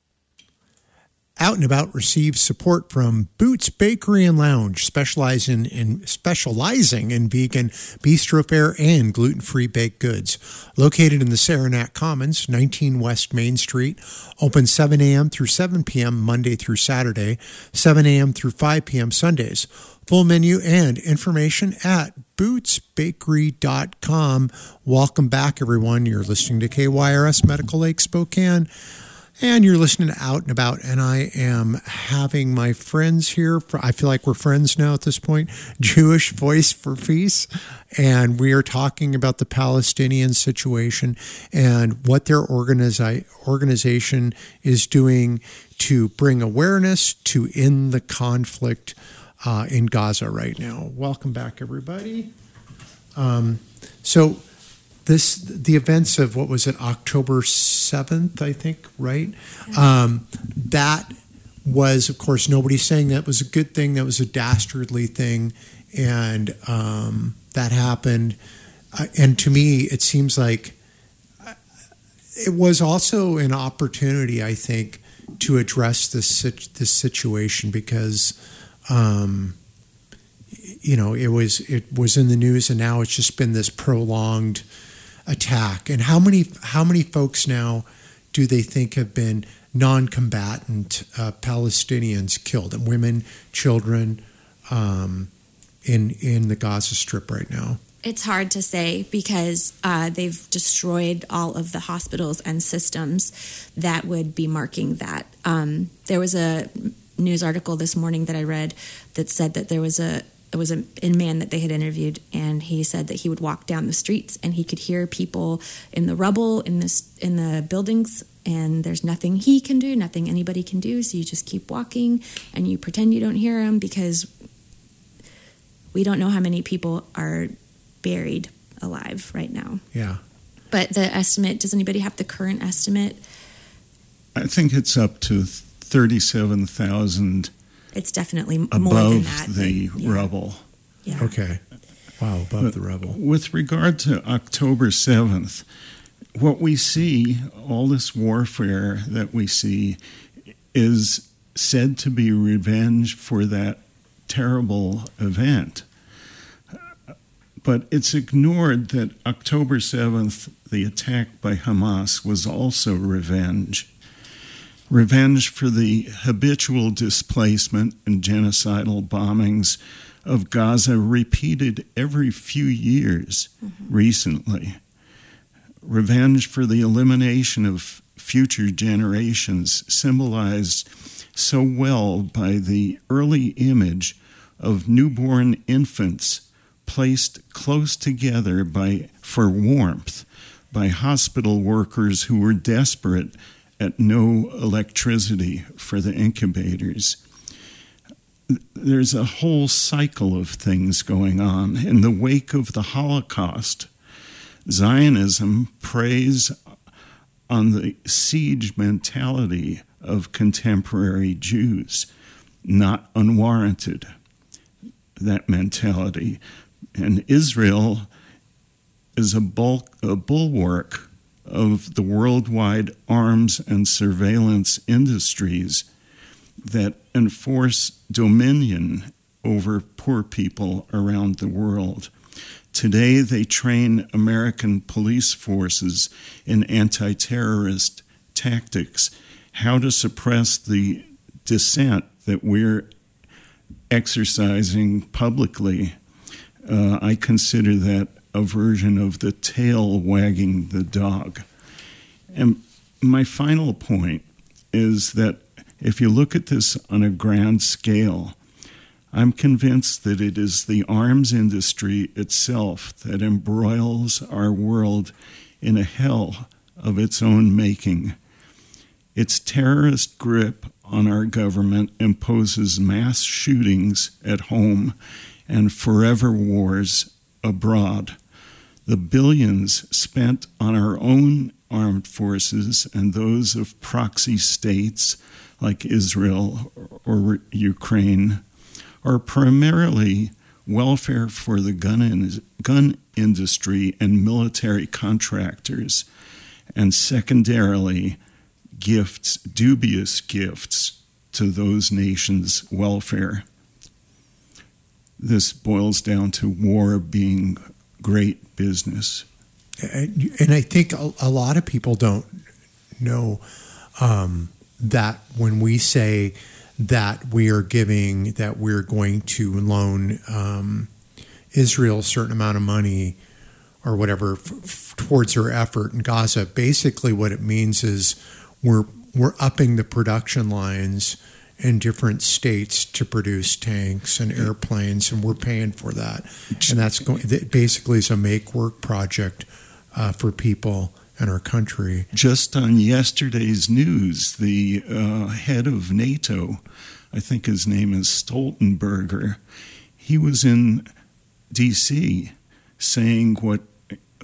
Out and About receives support from Boots Bakery and Lounge, specializing in specializing in vegan bistro fare and gluten-free baked goods. Located in the Saranac Commons, nineteen West Main Street, open seven a.m. through seven p.m. Monday through Saturday, seven a.m. through five p.m. Sundays. Full menu and information at boots bakery dot com. Welcome back, everyone. You're listening to K Y R S Medical Lake Spokane. And you're listening to Out and About, and I am having my friends here. For, I feel like we're friends now at this point. Jewish Voice for Peace, and we are talking about the Palestinian situation and what their organizi- organization is doing to bring awareness to end the conflict uh, in Gaza right now. Welcome back, everybody. Um, so. This, the events of, what was it, October seventh, I think, right? Um, that was, of course, nobody's saying that was a good thing. That was a dastardly thing. And um, that happened. Uh, and to me, it seems like it was also an opportunity, I think, to address this, this situation because, um, you know, it was, it was in the news and now it's just been this prolonged attack. And how many how many folks now do they think have been non-combatant uh, Palestinians killed, and women, children, um, in in the Gaza Strip right now? It's hard to say because uh, they've destroyed all of the hospitals and systems that would be marking that. Um, there was a news article this morning that I read that said that there was a It was a, a man that they had interviewed, and he said that he would walk down the streets and he could hear people in the rubble, in this in the buildings, and there's nothing he can do, nothing anybody can do. So you just keep walking and you pretend you don't hear him because we don't know how many people are buried alive right now. Yeah. But the estimate, does anybody have the current estimate? I think it's up to thirty-seven thousand. It's definitely above more than that. the but, yeah. rubble. Yeah. Okay. Wow, above but the rubble. With regard to October seventh, what we see, all this warfare that we see, is said to be revenge for that terrible event. But it's ignored that October seventh, the attack by Hamas, was also revenge. Revenge for the habitual displacement and genocidal bombings of Gaza repeated every few years mm-hmm. recently. Revenge for the elimination of future generations, symbolized so well by the early image of newborn infants placed close together by for warmth by hospital workers who were desperate at no electricity for the incubators. There's a whole cycle of things going on. In the wake of the Holocaust, Zionism preys on the siege mentality of contemporary Jews, not unwarranted, that mentality. And Israel is a, bulk, a bulwark of the worldwide arms and surveillance industries that enforce dominion over poor people around the world. Today, they train American police forces in anti-terrorist tactics, how to suppress the dissent that we're exercising publicly. uh, I consider that a version of the tail wagging the dog. And my final point is that if you look at this on a grand scale, I'm convinced that it is the arms industry itself that embroils our world in a hell of its own making. Its terrorist grip on our government imposes mass shootings at home and forever wars abroad. The billions spent on our own armed forces and those of proxy states like Israel or Ukraine are primarily welfare for the gun, in, gun industry and military contractors, and secondarily gifts, dubious gifts to those nations' welfare. This boils down to war being great business. And, and I think a, a lot of people don't know um, that when we say that we are giving, that we're going to loan um, Israel a certain amount of money or whatever f- f- towards their effort in Gaza, basically what it means is we're we're upping the production lines in different states to produce tanks and airplanes, and we're paying for that. And that's going that basically is a make work project uh, for people in our country. Just on yesterday's news, the uh, head of NATO, I think his name is Stoltenberger, he was in D C saying what uh,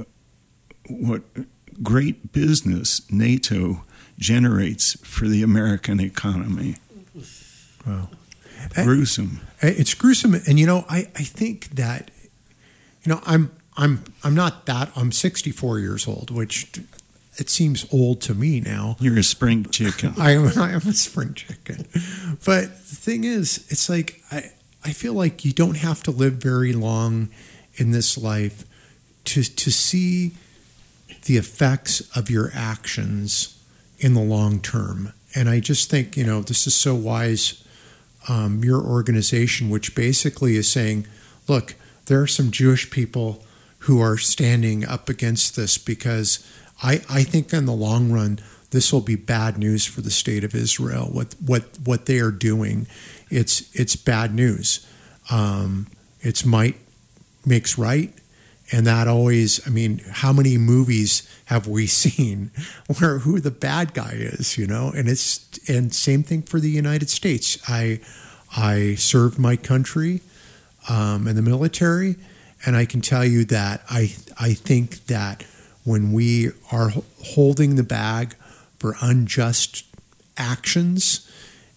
what great business NATO generates for the American economy. Wow. Gruesome. It's gruesome. And, you know, I, I think that, you know, I'm I'm I'm not that, I'm sixty-four years old, which it seems old to me now. You're a spring chicken. I am, I am a spring chicken. But the thing is, it's like, I, I feel like you don't have to live very long in this life to to see the effects of your actions in the long term. And I just think, you know, this is so wise. Um, your organization, which basically is saying, look, there are some Jewish people who are standing up against this because I, I think in the long run, this will be bad news for the state of Israel. What what what they are doing, it's it's bad news. Um, it's might makes right. And that always, I mean, how many movies have we seen where who the bad guy is, you know? And it's and same thing for the United States. I I served my country um, in the military, and I can tell you that I I think that when we are holding the bag for unjust actions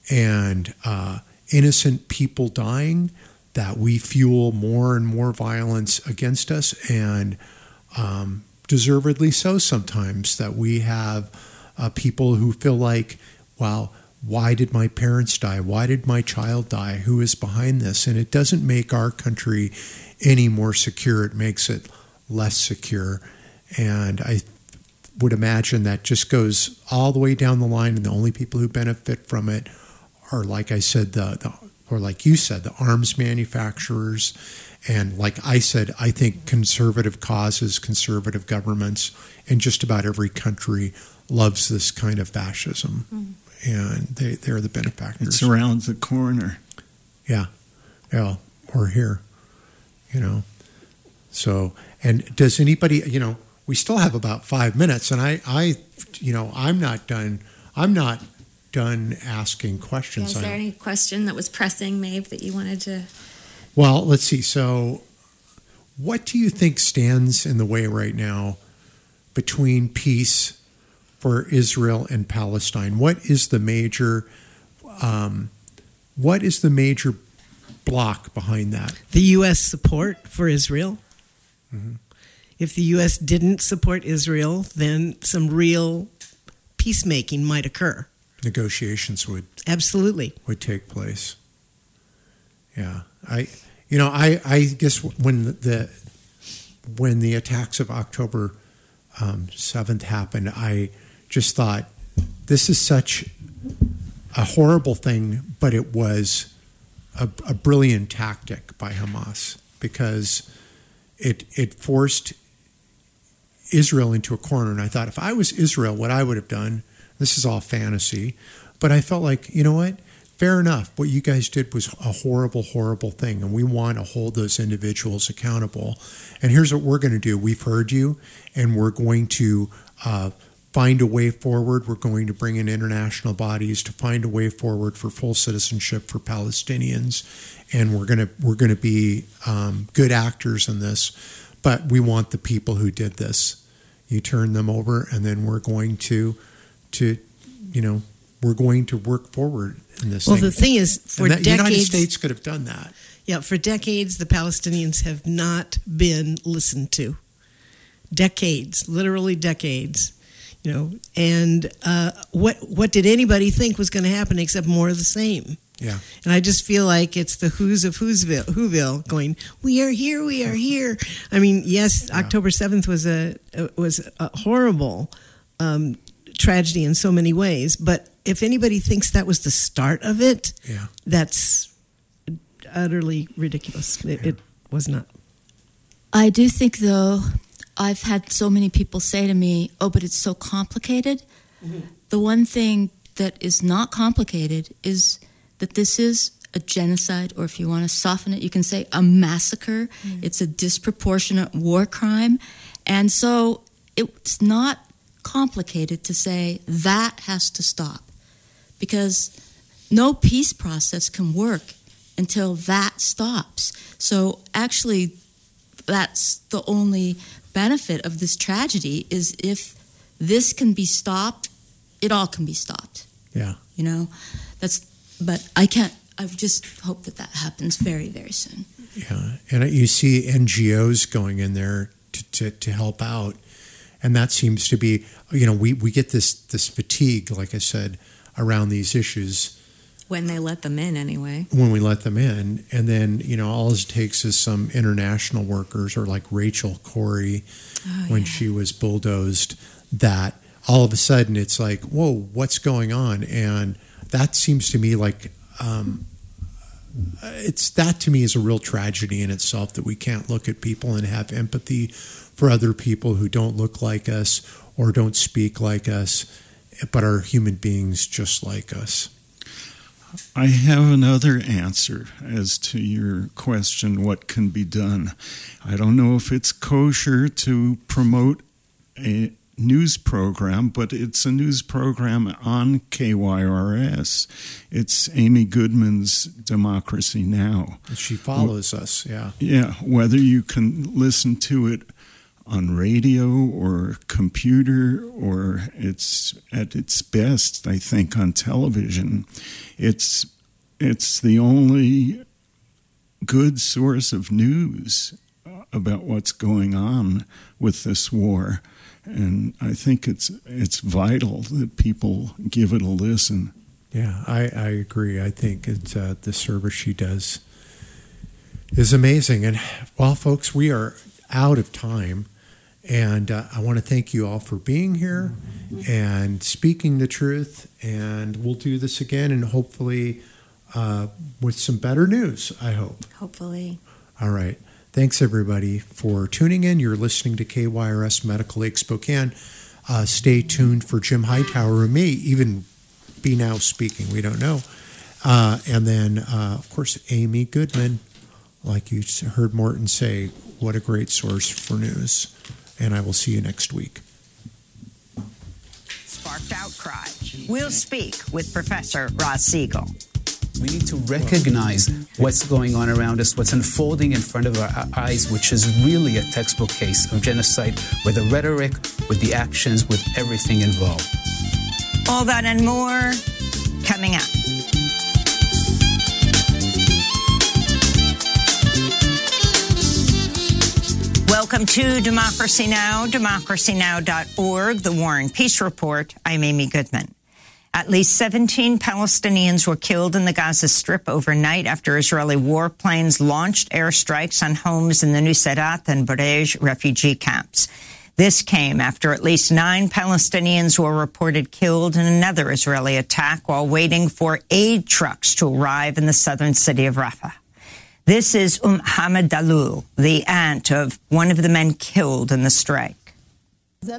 and uh, innocent people dying, that we fuel more and more violence against us, and um, deservedly so sometimes, that we have uh, people who feel like, wow, why did my parents die? Why did my child die? Who is behind this? And it doesn't make our country any more secure. It makes it less secure. And I would imagine that just goes all the way down the line, and the only people who benefit from it are, like I said, the, the or like you said, the arms manufacturers. And like I said, I think conservative causes, conservative governments, and just about every country loves this kind of fascism. Mm. And they, they're the benefactors. It's around the corner. Yeah. Yeah. Or here, you know. So, and does anybody, you know, we still have about five minutes, and I, I you know, I'm not done. I'm not done asking questions. Yeah, is there any question that was pressing, Maeve, that you wanted to? Well, let's see. So what do you think stands in the way right now between peace for Israel and Palestine? What is the major, um, what is the major block behind that? The U S support for Israel. Mm-hmm. If the U S didn't support Israel, then some real peacemaking might occur. Negotiations would absolutely would take place. Yeah, I, you know, I, I guess when the when the attacks of October um, seventh happened, I just thought this is such a horrible thing, but it was a, a brilliant tactic by Hamas, because it it forced Israel into a corner. And I thought, if I was Israel, what I would have done, this is all fantasy, but I felt like, you know what? Fair enough. What you guys did was a horrible, horrible thing, and we want to hold those individuals accountable. And here's what we're going to do. We've heard you, and we're going to uh, find a way forward. We're going to bring in international bodies to find a way forward for full citizenship for Palestinians, and we're going to we're going to be um, good actors in this. But we want the people who did this. You turn them over, and then we're going to to you know we're going to work forward in this. Well, thing. the thing is, for and that, decades, the United States could have done that. Yeah, for decades, the Palestinians have not been listened to. Decades, literally decades. You know, and uh, what what did anybody think was going to happen except more of the same? Yeah. And I just feel like it's the who's of Whoville, Whoville going, we are here, we are here. I mean, yes, yeah. October seventh was a was a horrible um, tragedy in so many ways, but if anybody thinks that was the start of it, yeah. that's utterly ridiculous. It, yeah. it was not. I do think, though, I've had so many people say to me, oh, but it's so complicated. Mm-hmm. The one thing that is not complicated is that this is a genocide, or if you want to soften it, you can say a massacre. Mm-hmm. It's a disproportionate war crime. And so it's not complicated to say that has to stop, because no peace process can work until that stops. So actually, that's the only benefit of this tragedy, is if this can be stopped, it all can be stopped. Yeah. You know, that's, but I can't, I just hope that that happens very, very soon. Yeah. And you see N G Os going in there to, to, to help out. And that seems to be, you know, we, we get this, this fatigue, like I said, around these issues. When they let them in, anyway. When we let them in. And then, you know, all it takes is some international workers, or like Rachel Corrie, oh, when yeah. she was bulldozed, that all of a sudden it's like, whoa, what's going on? And that seems to me like, um, it's that to me is a real tragedy in itself, that we can't look at people and have empathy for other people who don't look like us or don't speak like us, but are human beings just like us. I have another answer as to your question, what can be done. I don't know if it's kosher to promote a news program, but it's a news program on K Y R S. It's Amy Goodman's Democracy Now! She follows us, yeah. Yeah, whether you can listen to it on radio or computer, or it's at its best, I think, on television. It's it's the only good source of news about what's going on with this war, and I think it's it's vital that people give it a listen. Yeah, I, I agree. I think it's uh, the service she does is amazing. And well, folks, we are out of time. And uh, I want to thank you all for being here and speaking the truth. And we'll do this again, and hopefully uh, with some better news, I hope. Hopefully. All right. Thanks, everybody, for tuning in. You're listening to K Y R S Medical Lake Spokane. Uh, stay tuned for Jim Hightower, who may even be now speaking. We don't know. Uh, and then, uh, of course, Amy Goodman, like you heard Morton say, what a great source for news. And I will see you next week. Sparked outcry. We'll speak with Professor Ross Siegel. We need to recognize what's going on around us, what's unfolding in front of our eyes, which is really a textbook case of genocide, with the rhetoric, with the actions, with everything involved. All that and more coming up. Welcome to Democracy Now!, democracy now dot org, the War and Peace Report. I'm Amy Goodman. At least seventeen Palestinians were killed in the Gaza Strip overnight after Israeli warplanes launched airstrikes on homes in the Nuseirat and Barej refugee camps. This came after at least nine Palestinians were reported killed in another Israeli attack while waiting for aid trucks to arrive in the southern city of Rafah. This is Um Hamad Dalul, the aunt of one of the men killed in the strike. They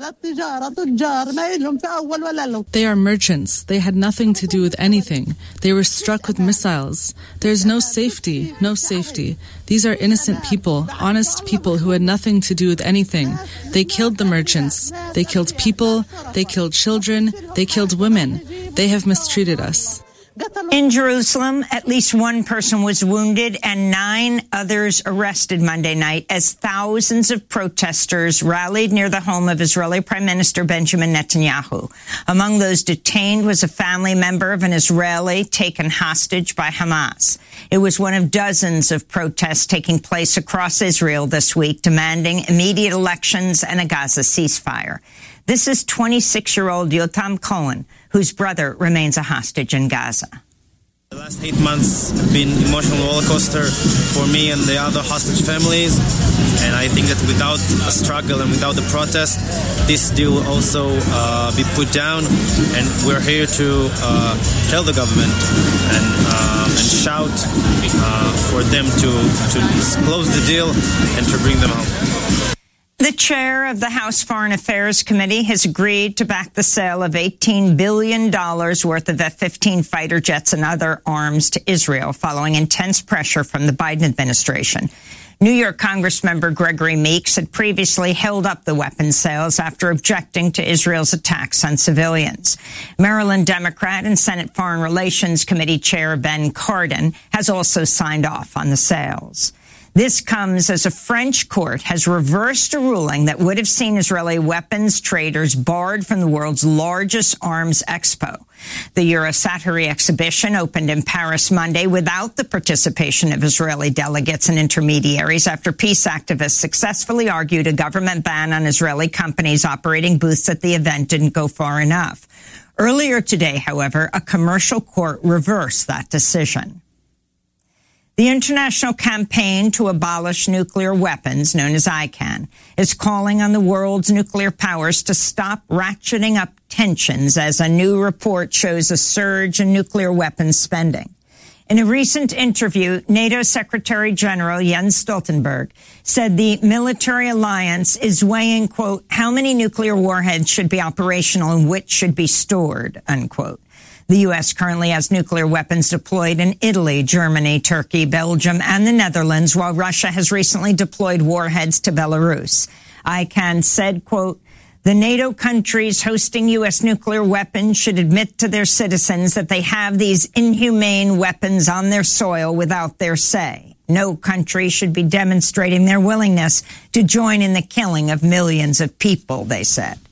are merchants. They had nothing to do with anything. They were struck with missiles. There's no safety, no safety. These are innocent people, honest people who had nothing to do with anything. They killed the merchants. They killed people. They killed children. They killed women. They have mistreated us. In Jerusalem, at least one person was wounded and nine others arrested Monday night as thousands of protesters rallied near the home of Israeli Prime Minister Benjamin Netanyahu. Among those detained was a family member of an Israeli taken hostage by Hamas. It was one of dozens of protests taking place across Israel this week, demanding immediate elections and a Gaza ceasefire. This is twenty-six-year-old Yotam Cohen, whose brother remains a hostage in Gaza. The last eight months have been an emotional roller coaster for me and the other hostage families. And I think that without a struggle and without the protest, this deal will also uh, be put down. And we're here to uh, tell the government and, uh, and shout uh, for them to, to close the deal and to bring them home. The chair of the House Foreign Affairs Committee has agreed to back the sale of eighteen billion dollars worth of F fifteen fighter jets and other arms to Israel following intense pressure from the Biden administration. New York Congressmember Gregory Meeks had previously held up the weapons sales after objecting to Israel's attacks on civilians. Maryland Democrat and Senate Foreign Relations Committee Chair Ben Cardin has also signed off on the sales. This comes as a French court has reversed a ruling that would have seen Israeli weapons traders barred from the world's largest arms expo. The Eurosatory exhibition opened in Paris Monday without the participation of Israeli delegates and intermediaries after peace activists successfully argued a government ban on Israeli companies operating booths at the event didn't go far enough. Earlier today, however, a commercial court reversed that decision. The International Campaign to Abolish Nuclear Weapons, known as I CAN, is calling on the world's nuclear powers to stop ratcheting up tensions as a new report shows a surge in nuclear weapons spending. In a recent interview, NATO Secretary General Jens Stoltenberg said the military alliance is weighing, quote, how many nuclear warheads should be operational and which should be stored, unquote. The U S currently has nuclear weapons deployed in Italy, Germany, Turkey, Belgium, and the Netherlands, while Russia has recently deployed warheads to Belarus. I CAN said, quote, the NATO countries hosting U S nuclear weapons should admit to their citizens that they have these inhumane weapons on their soil without their say. No country should be demonstrating their willingness to join in the killing of millions of people, they said.